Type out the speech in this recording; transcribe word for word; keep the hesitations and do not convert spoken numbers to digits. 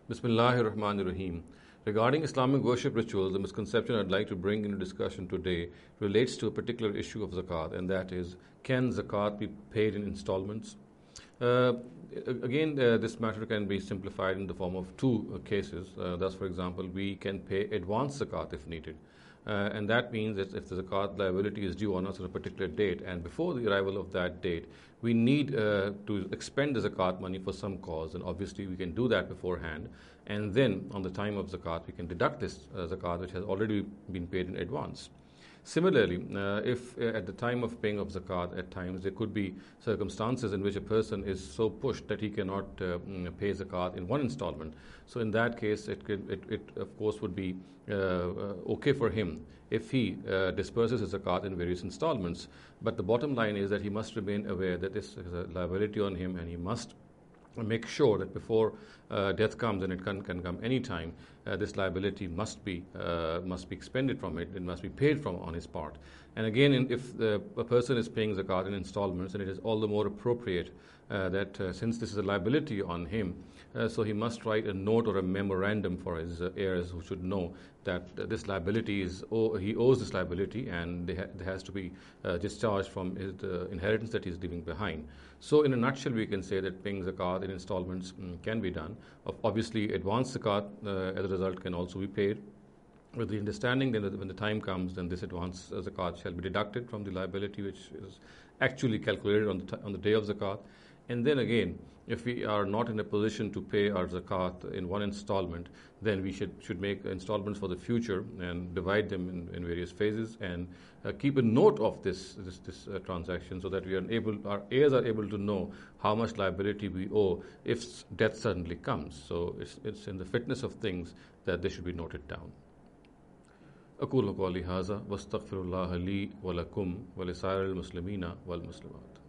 Bismillahir Rahmanir Rahim. Regarding Islamic worship rituals, the misconception I'd like to bring into discussion today relates to a particular issue of zakat, and that is, can zakat be paid in installments? Uh, again, uh, this matter can be simplified in the form of two uh, cases. Uh, thus, for example, we can pay advance zakat if needed. Uh, and that means that if the zakat liability is due on us on a particular date, and before the arrival of that date, we need uh, to expend the zakat money for some cause, and obviously we can do that beforehand. And then, on the time of zakat, we can deduct this uh, zakat which has already been paid in advance. Similarly, uh, if uh, at the time of paying of zakat, at times there could be circumstances in which a person is so pushed that he cannot uh, pay zakat in one installment. So in that case, it, could, it, it of course would be uh, uh, okay for him if he uh, disperses his zakat in various installments. But the bottom line is that he must remain aware that this is a liability on him, and he must make sure that before uh, death comes, and it can, can come any time, uh, this liability must be uh, must be expended from it. It must be paid from on his part. And again, in, if the, a person is paying zakat in installments, then it is all the more appropriate uh, that uh, since this is a liability on him, uh, so he must write a note or a memorandum for his uh, heirs who should know that uh, this liability is oh, he owes this liability, and they ha- there has to be uh, discharged from his uh, inheritance that he is leaving behind. So, in a nutshell, we can say that paying zakat in installments mm, can be done. Obviously, advance zakat uh, as a result can also be paid, with the understanding that when the time comes, then this advance uh, zakat shall be deducted from the liability which is actually calculated on the t- on the day of zakat. And then again, if we are not in a position to pay our zakat in one installment, then we should should make installments for the future and divide them in, in various phases, and uh, keep a note of this this, this uh, transaction, so that we are able, our heirs are able to know how much liability we owe if death suddenly comes. So it's it's in the fitness of things that they should be noted down. أقول قولي هذا واستغفر الله لي ولكم ولسائر المسلمين والمسلمات.